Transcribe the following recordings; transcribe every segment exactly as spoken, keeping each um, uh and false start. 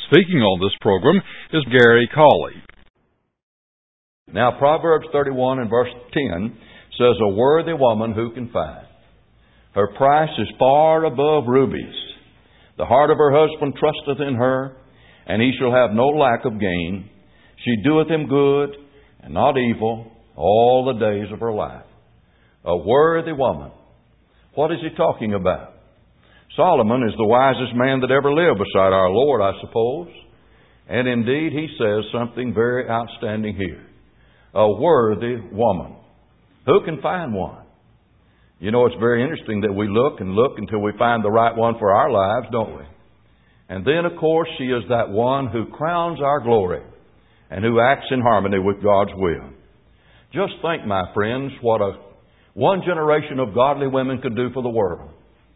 Speaking on this program is Gary Cawley. Now, Proverbs thirty-one and verse ten says, "A worthy woman who can find? Her price is far above rubies. The heart of her husband trusteth in her, and he shall have no lack of gain. She doeth him good, and not evil, all the days of her life." A worthy woman. What is he talking about? Solomon is the wisest man that ever lived beside our Lord, I suppose. And indeed, he says something very outstanding here. A worthy woman. Who can find one? You know, it's very interesting that we look and look until we find the right one for our lives, don't we? And then, of course, she is that one who crowns our glory and who acts in harmony with God's will. Just think, my friends, what a one generation of godly women could do for the world.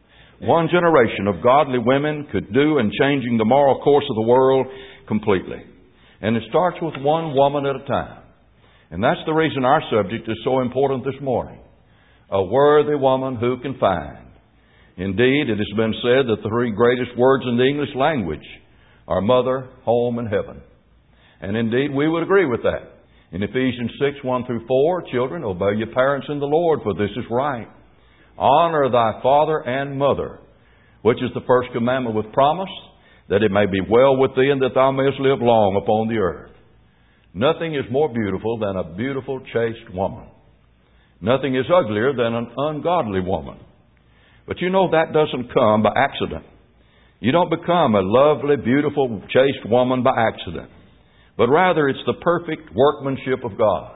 One generation of godly women could do in changing the moral course of the world completely. And it starts with one woman at a time. And that's the reason our subject is so important this morning. A worthy woman who can find. Indeed, it has been said that the three greatest words in the English language are mother, home, and heaven. And indeed, we would agree with that. In Ephesians six, one through four, "Children, obey your parents in the Lord, for this is right. Honor thy father and mother, which is the first commandment with promise, that it may be well with thee and that thou mayest live long upon the earth." Nothing is more beautiful than a beautiful, chaste woman. Nothing is uglier than an ungodly woman. But you know that doesn't come by accident. You don't become a lovely, beautiful, chaste woman by accident. But rather it's the perfect workmanship of God.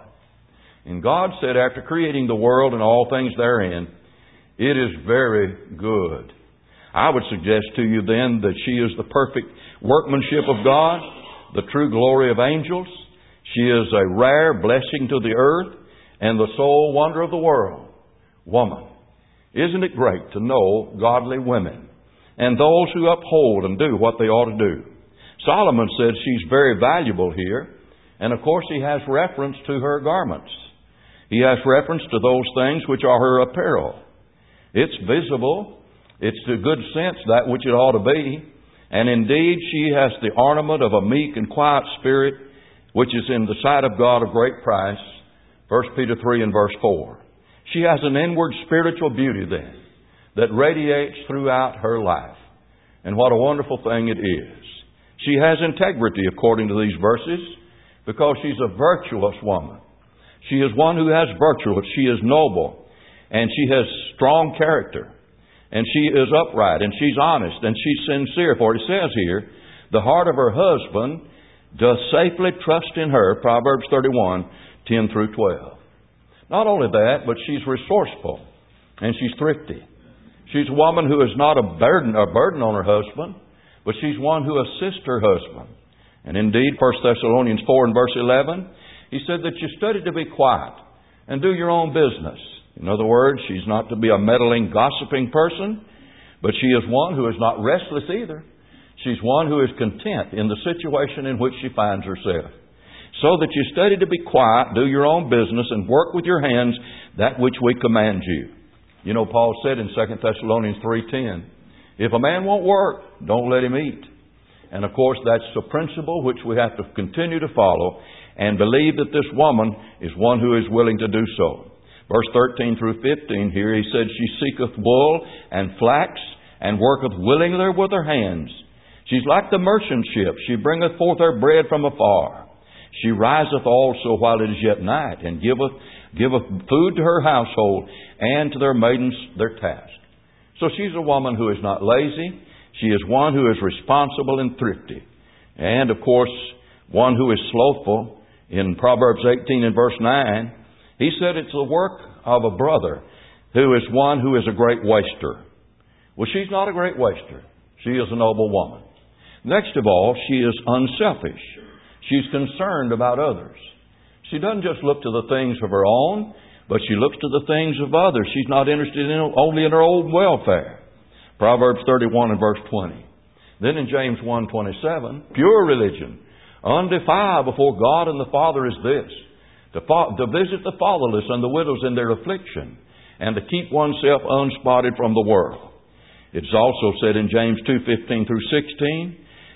And God said after creating the world and all things therein, "It is very good." I would suggest to you then that she is the perfect workmanship of God, the true glory of angels. She is a rare blessing to the earth and the sole wonder of the world. Woman. Isn't it great to know godly women and those who uphold and do what they ought to do? Solomon said she's very valuable here. And of course he has reference to her garments. He has reference to those things which are her apparel. It's visible. It's to good sense that which it ought to be. And indeed, she has the ornament of a meek and quiet spirit, which is in the sight of God of great price. First Peter three and verse four. She has an inward spiritual beauty then that radiates throughout her life. And what a wonderful thing it is. She has integrity according to these verses because she's a virtuous woman. She is one who has virtue. She is noble. And she has strong character. And she is upright. And she's honest. And she's sincere. For it says here, the heart of her husband does safely trust in her. Proverbs thirty-one, ten through twelve. Not only that, but she's resourceful. And she's thrifty. She's a woman who is not a burden, a burden on her husband, but she's one who assists her husband. And indeed, First Thessalonians four and verse eleven, he said that you study to be quiet and do your own business. In other words, she's not to be a meddling, gossiping person, but she is one who is not restless either. She's one who is content in the situation in which she finds herself. So that you study to be quiet, do your own business, and work with your hands that which we command you. You know, Paul said in Second Thessalonians three ten, if a man won't work, don't let him eat. And of course, that's the principle which we have to continue to follow and believe that this woman is one who is willing to do so. Verse thirteen through fifteen here, he said, she seeketh wool and flax and worketh willingly with her hands. She's like the merchant ship. She bringeth forth her bread from afar. She riseth also while it is yet night and giveth, giveth food to her household and to their maidens their task. So she's a woman who is not lazy. She is one who is responsible and thrifty. And of course, one who is slothful. In Proverbs eighteen and verse nine, he said it's the work of a brother who is one who is a great waster. Well, she's not a great waster. She is a noble woman. Next of all, she is unselfish. She's concerned about others. She doesn't just look to the things of her own, but she looks to the things of others. She's not interested in only in her own welfare. Proverbs thirty-one and verse twenty. Then in James one twenty-seven, pure religion, undefiled before God and the Father is this, to, fo- to visit the fatherless and the widows in their affliction, and to keep oneself unspotted from the world. It's also said in James two fifteen through sixteen,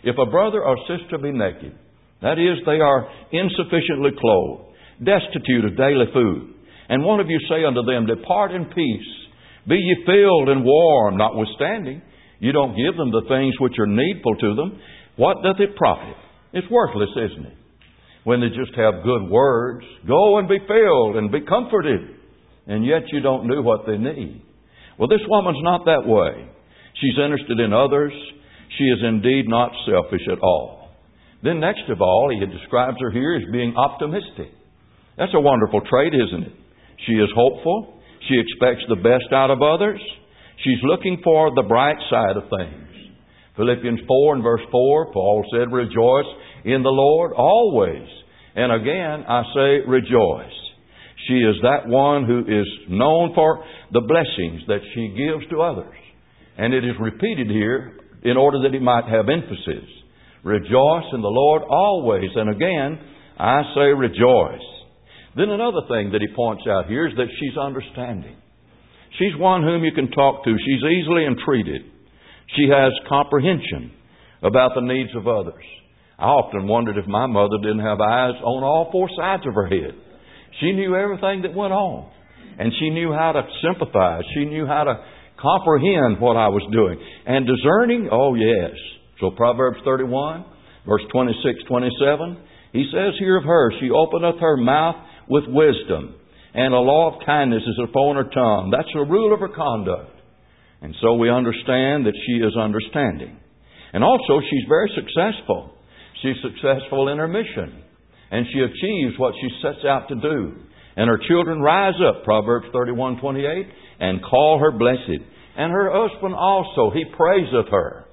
If a brother or sister be naked, that is, they are insufficiently clothed, destitute of daily food, and one of you say unto them, Depart in peace, be ye filled and warm, notwithstanding, you don't give them the things which are needful to them, what doth it profit? It's worthless, isn't it? When they just have good words, go and be filled and be comforted, and yet you don't do what they need. Well, this woman's not that way. She's interested in others. She is indeed not selfish at all. Then next of all, he describes her here as being optimistic. That's a wonderful trait, isn't it? She is hopeful. She expects the best out of others. She's looking for the bright side of things. Philippians four and verse four, Paul said, Rejoice in the Lord always. And again, I say rejoice. She is that one who is known for the blessings that she gives to others. And it is repeated here in order that it might have emphasis. Rejoice in the Lord always. And again, I say rejoice. Then another thing that he points out here is that she's understanding. She's one whom you can talk to. She's easily entreated. She has comprehension about the needs of others. I often wondered if my mother didn't have eyes on all four sides of her head. She knew everything that went on. And she knew how to sympathize. She knew how to comprehend what I was doing. And discerning, oh yes. So Proverbs thirty-one, verse twenty-six, twenty-seven, he says here of her, She openeth her mouth with wisdom, and a law of kindness is upon her tongue. That's the rule of her conduct. And so we understand that she is understanding. And also she's very successful. She's successful in her mission. And she achieves what she sets out to do. And her children rise up, Proverbs thirty-one, twenty-eight, and call her blessed. And her husband also, he praiseth her.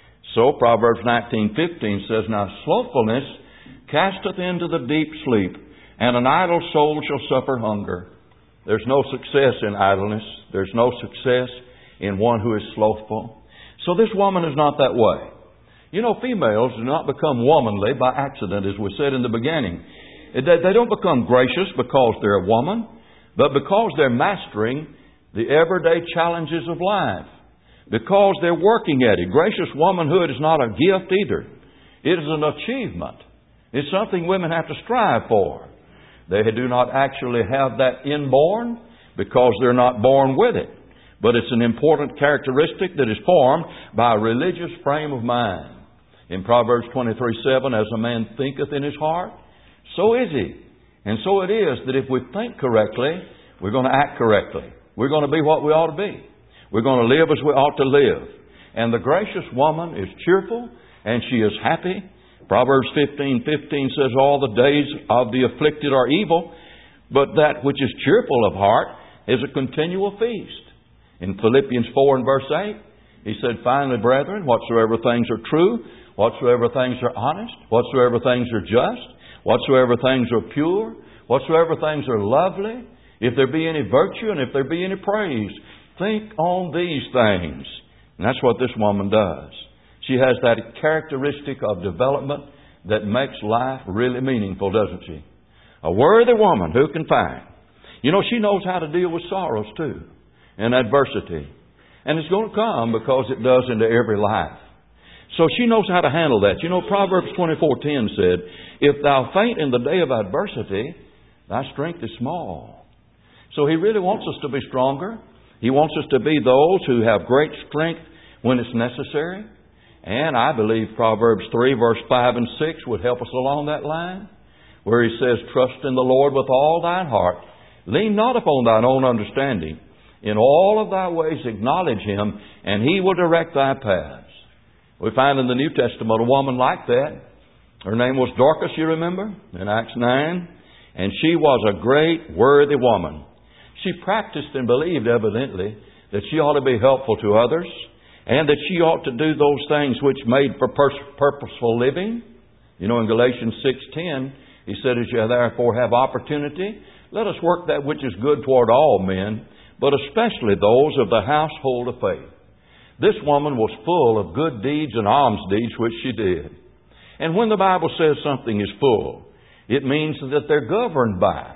So Proverbs nineteen, fifteen says, Now slothfulness casteth into the deep sleep, and an idle soul shall suffer hunger. There's no success in idleness. There's no success in one who is slothful. So this woman is not that way. You know, females do not become womanly by accident, as we said in the beginning. They don't become gracious because they're a woman, but because they're mastering the everyday challenges of life. Because they're working at it. Gracious womanhood is not a gift either. It is an achievement. It's something women have to strive for. They do not actually have that inborn because they're not born with it. But it's an important characteristic that is formed by a religious frame of mind. In Proverbs twenty-three, seven, as a man thinketh in his heart, so is he. And so it is that if we think correctly, we're going to act correctly. We're going to be what we ought to be. We're going to live as we ought to live. And the gracious woman is cheerful and she is happy. Proverbs fifteen, fifteen says, All the days of the afflicted are evil, but that which is cheerful of heart is a continual feast. In Philippians four and verse eight, he said, Finally, brethren, whatsoever things are true, whatsoever things are honest, whatsoever things are just, whatsoever things are pure, whatsoever things are lovely, if there be any virtue and if there be any praise, think on these things. And that's what this woman does. She has that characteristic of development that makes life really meaningful, doesn't she? A worthy woman, who can find? You know, she knows how to deal with sorrows too, and adversity. And it's going to come because it does into every life. So she knows how to handle that. You know, Proverbs twenty-four, ten said, If thou faint in the day of adversity, thy strength is small. So he really wants us to be stronger. He wants us to be those who have great strength when it's necessary. And I believe Proverbs three, verse five and six would help us along that line, where he says, Trust in the Lord with all thine heart. Lean not upon thine own understanding. In all of thy ways acknowledge him, and he will direct thy paths. We find in the New Testament a woman like that. Her name was Dorcas, you remember, in Acts nine. And she was a great, worthy woman. She practiced and believed, evidently, that she ought to be helpful to others, and that she ought to do those things which made for purposeful living. You know, in Galatians six ten, he said, As you therefore have opportunity, let us work that which is good toward all men, but especially those of the household of faith. This woman was full of good deeds and alms deeds, which she did. And when the Bible says something is full, it means that they're governed by.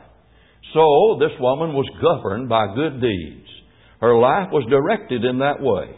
So this woman was governed by good deeds. Her life was directed in that way.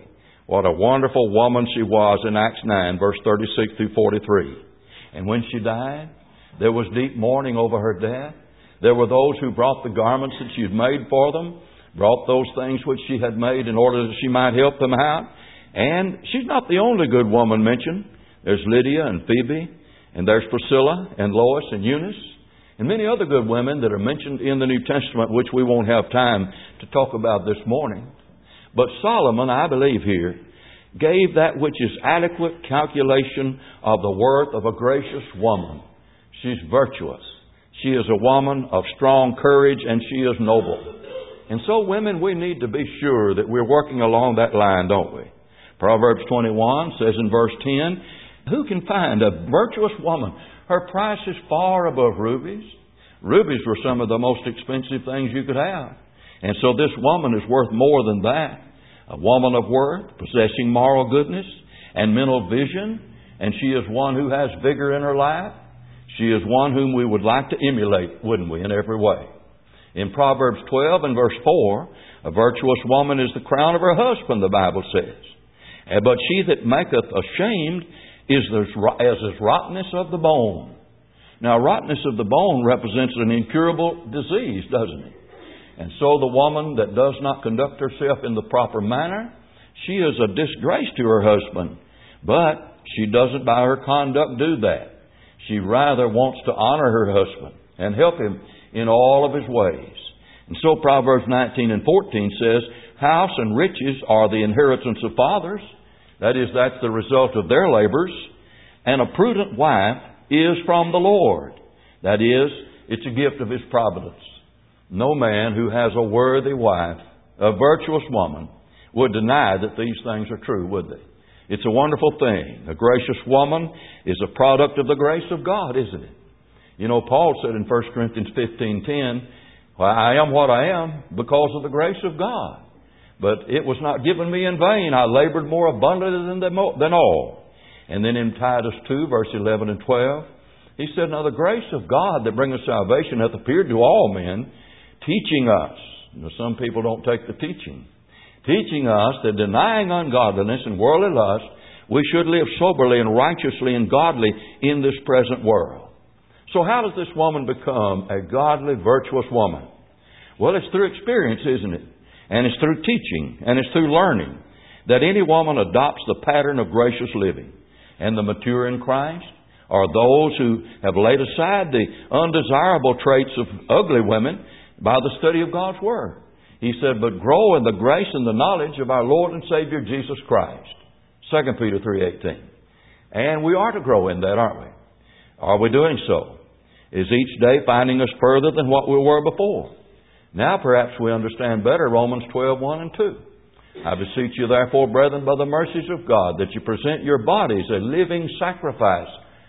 What a wonderful woman she was in Acts nine, verse thirty-six through forty-three. And when she died, there was deep mourning over her death. There were those who brought the garments that she had made for them, brought those things which she had made in order that she might help them out. And she's not the only good woman mentioned. There's Lydia and Phoebe, and there's Priscilla and Lois and Eunice, and many other good women that are mentioned in the New Testament, which we won't have time to talk about this morning. But Solomon, I believe here, gave that which is adequate calculation of the worth of a gracious woman. She's virtuous. She is a woman of strong courage, and she is noble. And so, women, we need to be sure that we're working along that line, don't we? Proverbs twenty-one says in verse ten, who can find a virtuous woman? Her price is far above rubies. Rubies were some of the most expensive things you could have. And so this woman is worth more than that. A woman of worth, possessing moral goodness and mental vision. And she is one who has vigor in her life. She is one whom we would like to emulate, wouldn't we, in every way. In Proverbs twelve and verse four, a virtuous woman is the crown of her husband, the Bible says. But she that maketh ashamed is as is rottenness of the bone. Now, rottenness of the bone represents an incurable disease, doesn't it? And so the woman that does not conduct herself in the proper manner, she is a disgrace to her husband. But she doesn't by her conduct do that. She rather wants to honor her husband and help him in all of his ways. And so Proverbs nineteen and fourteen says, house and riches are the inheritance of fathers. That is, that's the result of their labors. And a prudent wife is from the Lord. That is, it's a gift of His providence. No man who has a worthy wife, a virtuous woman, would deny that these things are true, would they? It's a wonderful thing. A gracious woman is a product of the grace of God, isn't it? You know, Paul said in First Corinthians fifteen ten, well, I am what I am because of the grace of God. But it was not given me in vain. I labored more abundantly than them, than all. And then in Titus two, verse eleven and twelve, he said, now the grace of God that bringeth salvation hath appeared to all men, teaching us. Now, some people don't take the teaching. Teaching us that denying ungodliness and worldly lust, we should live soberly and righteously and godly in this present world. So how does this woman become a godly, virtuous woman? Well, it's through experience, isn't it? And it's through teaching, and it's through learning, that any woman adopts the pattern of gracious living. And the mature in Christ are those who have laid aside the undesirable traits of ugly women by the study of God's Word. He said, but grow in the grace and the knowledge of our Lord and Savior Jesus Christ. Second Peter three eighteen. And we are to grow in that, aren't we? Are we doing so? Is each day finding us further than what we were before? Now perhaps we understand better Romans twelve one and two. I beseech you therefore, brethren, by the mercies of God, that you present your bodies a living sacrifice,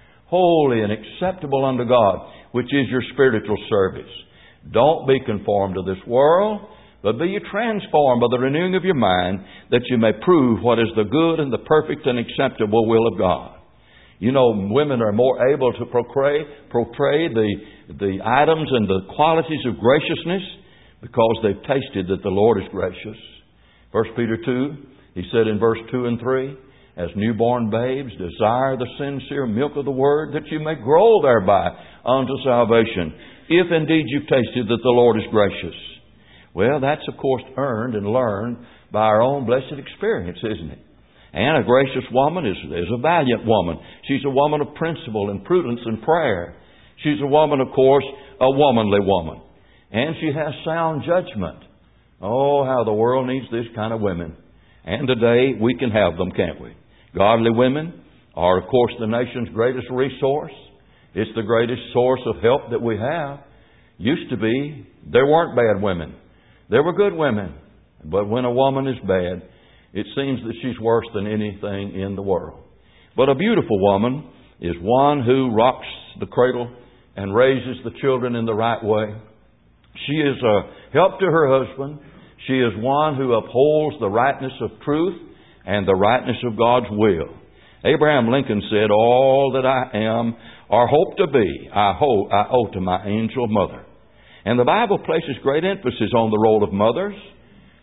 holy and acceptable unto God, which is your spiritual service. Don't be conformed to this world, but be ye transformed by the renewing of your mind, that you may prove what is the good and the perfect and acceptable will of God. You know, women are more able to portray, portray the, the items and the qualities of graciousness because they've tasted that the Lord is gracious. First Peter two, he said in verse two and three, as newborn babes, desire the sincere milk of the Word, that you may grow thereby unto salvation, if indeed you've tasted that the Lord is gracious. Well, that's of course earned and learned by our own blessed experience, isn't it? And a gracious woman is, is a valiant woman. She's a woman of principle and prudence and prayer. She's a woman, of course, a womanly woman. And she has sound judgment. Oh, how the world needs this kind of women. And today we can have them, can't we? Godly women are, of course, the nation's greatest resource. It's the greatest source of help that we have. Used to be, there weren't bad women. There were good women. But when a woman is bad, it seems that she's worse than anything in the world. But a beautiful woman is one who rocks the cradle and raises the children in the right way. She is a help to her husband. She is one who upholds the rightness of truth and the rightness of God's will. Abraham Lincoln said, all that I am or hope to be, I, ho- I owe to my angel mother. And the Bible places great emphasis on the role of mothers.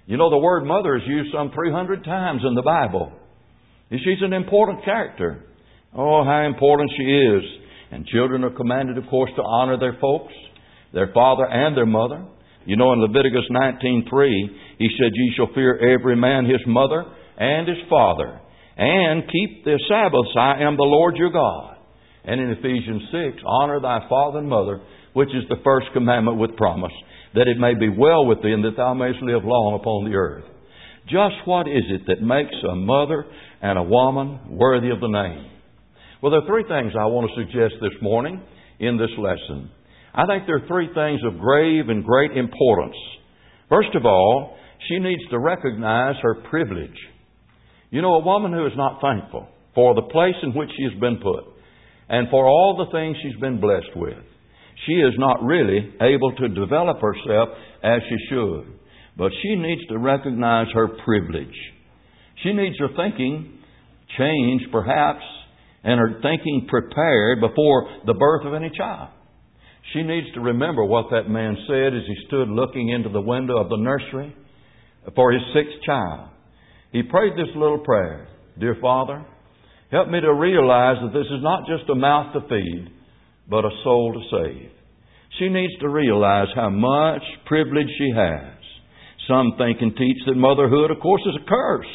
You know, the word mother is used some three hundred times in the Bible. She's an important character. Oh, how important she is. And children are commanded, of course, to honor their folks, their father and their mother. You know, in Leviticus nineteen three, He said, "Ye shall fear every man his mother and his father, and keep the Sabbaths. I am the Lord your God." And in Ephesians six, "Honor thy father and mother," which is the first commandment with promise, "that it may be well with thee, and that thou mayest live long upon the earth." Just what is it that makes a mother and a woman worthy of the name? Well, there are three things I want to suggest this morning in this lesson. I think there are three things of grave and great importance. First of all, she needs to recognize her privilege. You know, a woman who is not thankful for the place in which she has been put and for all the things she's been blessed with, she is not really able to develop herself as she should. But she needs to recognize her privilege. She needs her thinking changed, perhaps, and her thinking prepared before the birth of any child. She needs to remember what that man said as he stood looking into the window of the nursery for his sixth child. He prayed this little prayer: "Dear Father, help me to realize that this is not just a mouth to feed, but a soul to save." She needs to realize how much privilege she has. Some think and teach that motherhood, of course, is a curse.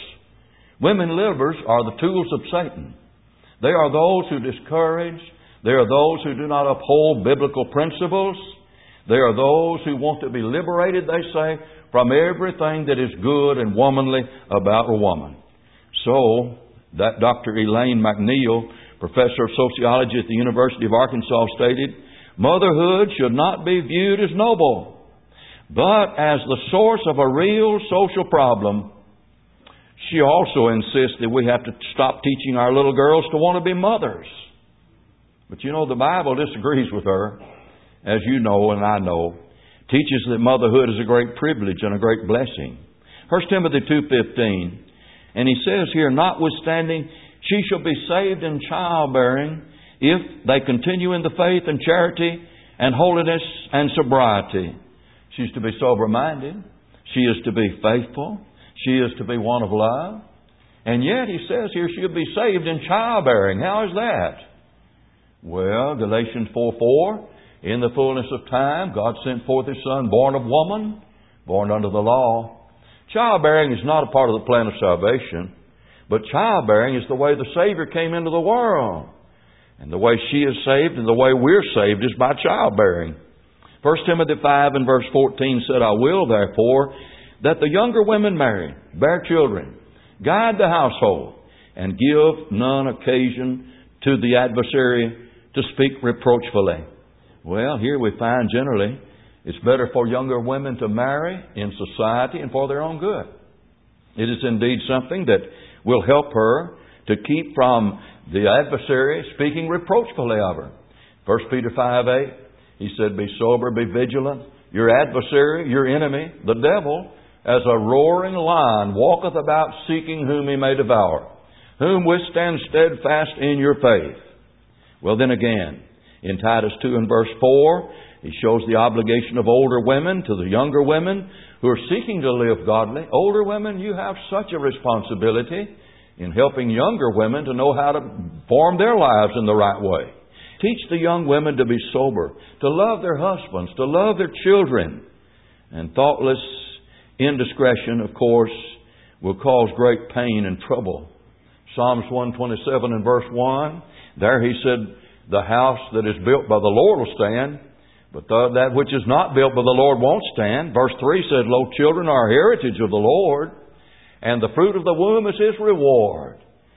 Women livers are the tools of Satan. They are those who discourage. They are those who do not uphold biblical principles. They are those who want to be liberated, they say, from everything that is good and womanly about a woman. So, that Doctor Elaine McNeil, professor of sociology at the University of Arkansas, stated, "Motherhood should not be viewed as noble, but as the source of a real social problem." She also insists that we have to stop teaching our little girls to want to be mothers. But you know, the Bible disagrees with her, as you know and I know. Teaches that motherhood is a great privilege and a great blessing. First Timothy two fifteen, and he says here, "Notwithstanding, she shall be saved in childbearing if they continue in the faith and charity and holiness and sobriety." She's to be sober-minded. She is to be faithful. She is to be one of love. And yet, he says here, she'll be saved in childbearing. How is that? Well, Galatians four four, "In the fullness of time, God sent forth His Son, born of woman, born under the law." Childbearing is not a part of the plan of salvation, but childbearing is the way the Savior came into the world. And the way she is saved and the way we're saved is by childbearing. First Timothy five and verse fourteen said, "I will therefore that the younger women marry, bear children, guide the household, and give none occasion to the adversary to speak reproachfully." Well, here we find generally it's better for younger women to marry in society and for their own good. It is indeed something that will help her to keep from the adversary speaking reproachfully of her. First Peter five eight, he said, "Be sober, be vigilant. Your adversary, your enemy, the devil, as a roaring lion, walketh about seeking whom he may devour, whom withstand steadfast in your faith." Well, then again, in Titus two and verse four, he shows the obligation of older women to the younger women who are seeking to live godly. Older women, you have such a responsibility in helping younger women to know how to form their lives in the right way. Teach the young women to be sober, to love their husbands, to love their children. And thoughtless indiscretion, of course, will cause great pain and trouble. Psalms one twenty-seven and verse one, there he said, "The house that is built by the Lord will stand, but the, that which is not built by the Lord won't stand." Verse three said, "Lo, children are a heritage of the Lord, and the fruit of the womb is His reward."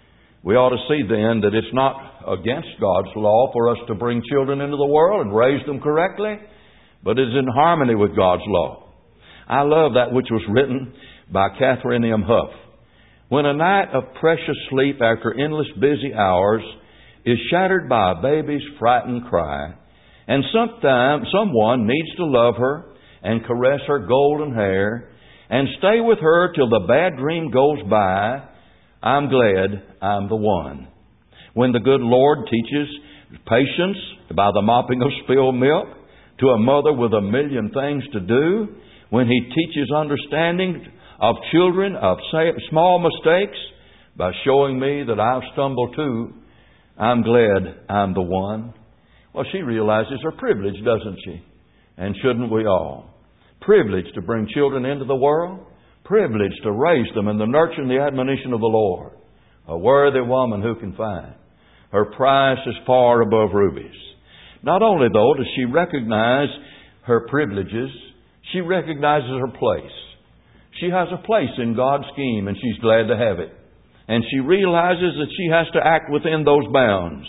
We ought to see then that it's not against God's law for us to bring children into the world and raise them correctly, but it's in harmony with God's law. I love that which was written by Catherine M. Huff. When a night of precious sleep after endless busy hours is shattered by a baby's frightened cry, and sometime someone needs to love her and caress her golden hair and stay with her till the bad dream goes by, I'm glad I'm the one. When the good Lord teaches patience by the mopping of spilled milk to a mother with a million things to do, when He teaches understanding of children, of small mistakes, by showing me that I've stumbled too. I'm glad I'm the one. Well, she realizes her privilege, doesn't she? And shouldn't we all? Privilege to bring children into the world. Privilege to raise them in the nurture and the admonition of the Lord. A worthy woman who can find. Her price is far above rubies. Not only, though, does she recognize her privileges, she recognizes her place. She has a place in God's scheme, and she's glad to have it. And she realizes that she has to act within those bounds.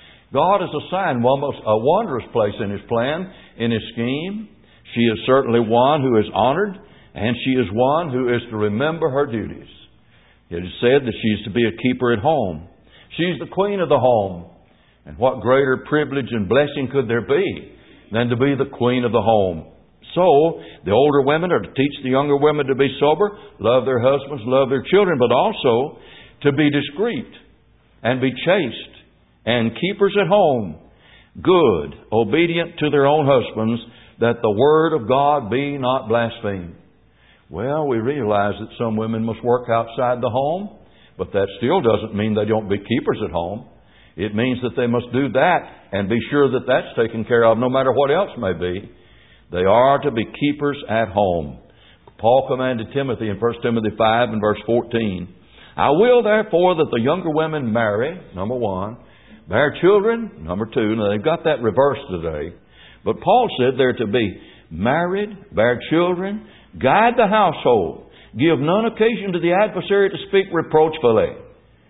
God has assigned a wondrous place in His plan, in His scheme. She is certainly one who is honored, and she is one who is to remember her duties. It is said that she is to be a keeper at home. She's the queen of the home. And what greater privilege and blessing could there be than to be the queen of the home? So, the older women are to teach the younger women to be sober, love their husbands, love their children, but also to be discreet and be chaste and keepers at home, good, obedient to their own husbands, that the word of God be not blasphemed. Well, we realize that some women must work outside the home, but that still doesn't mean they don't be keepers at home. It means that they must do that and be sure that that's taken care of no matter what else may be. They are to be keepers at home. Paul commanded Timothy in First Timothy five and verse fourteen, I will therefore that the younger women marry, number one, bear children, number two. Now they've got that reversed today. But Paul said they're to be married, bear children, guide the household, give none occasion to the adversary to speak reproachfully.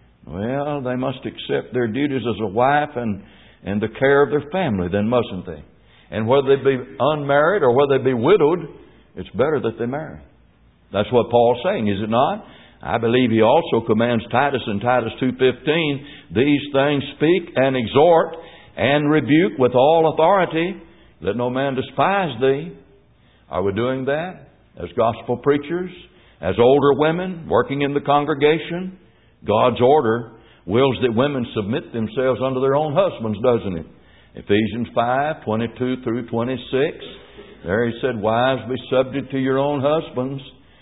Well, they must accept their duties as a wife and, and the care of their family, then mustn't they? And whether they be unmarried or whether they be widowed, it's better that they marry. That's what Paul's saying, is it not? I believe he also commands Titus in Titus two fifteen, these things speak and exhort and rebuke with all authority. Let no man despise thee. Are we doing that as gospel preachers, as older women working in the congregation? God's order wills that women submit themselves unto their own husbands, doesn't it? Ephesians five, twenty-two through twenty-six. There he said, wives, be subject to your own husbands,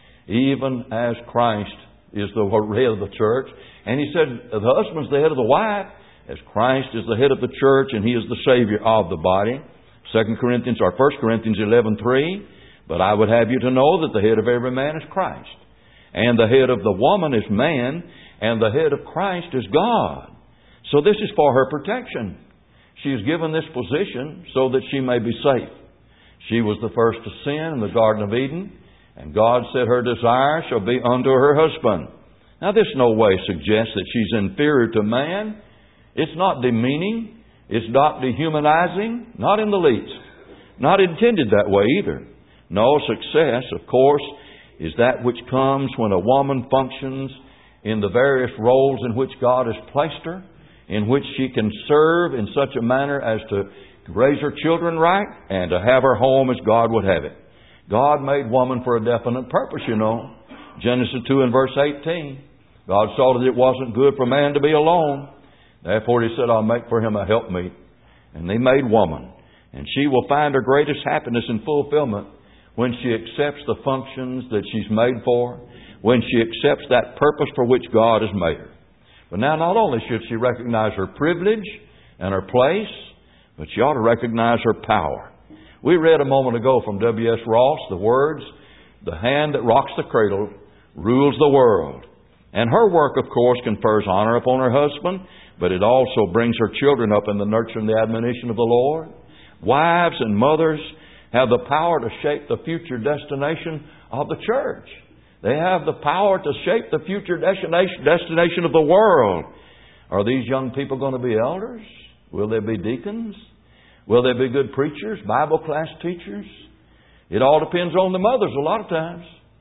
even as Christ is the head of the church. And he said, the husband's the head of the wife, as Christ is the head of the church, and He is the Savior of the body. Second Corinthians or First Corinthians eleven three. But I would have you to know that the head of every man is Christ, and the head of the woman is man, and the head of Christ is God. So this is for her protection. She is given this position so that she may be safe. She was the first to sin in the Garden of Eden, and God said her desire shall be unto her husband. Now this no way suggests that she's inferior to man. It's not demeaning. It's not dehumanizing. Not in the least. Not intended that way either. No, success, of course, is that which comes when a woman functions in the various roles in which God has placed her, in which she can serve in such a manner as to raise her children right and to have her home as God would have it. God made woman for a definite purpose, you know. Genesis two and verse eighteen. God saw that it wasn't good for man to be alone. Therefore He said, I'll make for him a helpmeet. And He made woman. And she will find her greatest happiness and fulfillment when she accepts the functions that she's made for, when she accepts that purpose for which God has made her. But now not only should she recognize her privilege and her place, but she ought to recognize her power. We read a moment ago from W S Ross the words, the hand that rocks the cradle rules the world. And her work, of course, confers honor upon her husband, but it also brings her children up in the nurture and the admonition of the Lord. Wives and mothers have the power to shape the future destination of the church. They have the power to shape the future destination, destination of the world. Are these young people going to be elders? Will they be deacons? Will they be good preachers, Bible class teachers? It all depends on the mothers a lot of times.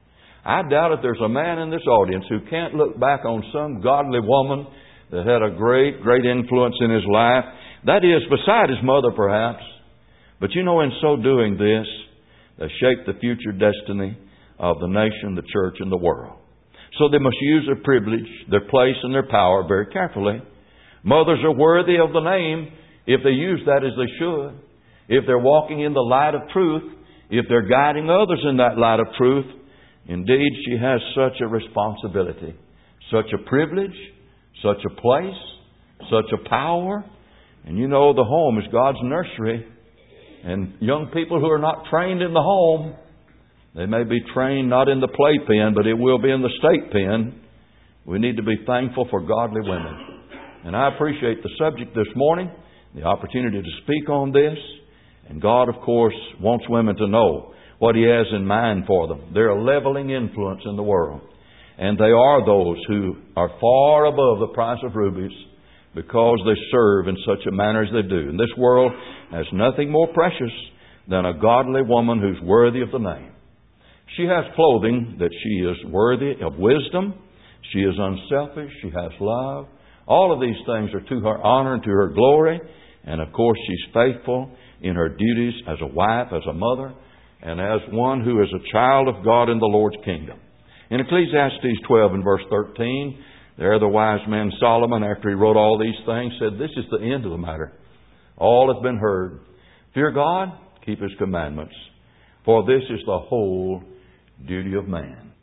I doubt if there's a man in this audience who can't look back on some godly woman that had a great, great influence in his life. That is, beside his mother perhaps. But you know, in so doing this, they shape the future destiny of the nation, the church, and the world. So they must use their privilege, their place, and their power very carefully. Mothers are worthy of the name if they use that as they should. If they're walking in the light of truth, if they're guiding others in that light of truth, Indeed, she has such a responsibility, such a privilege, such a place, such a power. And you know, the home is God's nursery. And young people who are not trained in the home, they may be trained not in the playpen, but it will be in the state pen. We need to be thankful for godly women. And I appreciate the subject this morning, the opportunity to speak on this. And God, of course, wants women to know what He has in mind for them. They're a leveling influence in the world. And they are those who are far above the price of rubies because they serve in such a manner as they do. And this world has nothing more precious than a godly woman who's worthy of the name. She has clothing that she is worthy of wisdom. She is unselfish. She has love. All of these things are to her honor and to her glory. And of course, she's faithful in her duties as a wife, as a mother, and as one who is a child of God in the Lord's kingdom. In Ecclesiastes twelve and verse thirteen, there the wise man Solomon, after he wrote all these things, said, this is the end of the matter. All has been heard. Fear God, keep His commandments, for this is the whole duty of man.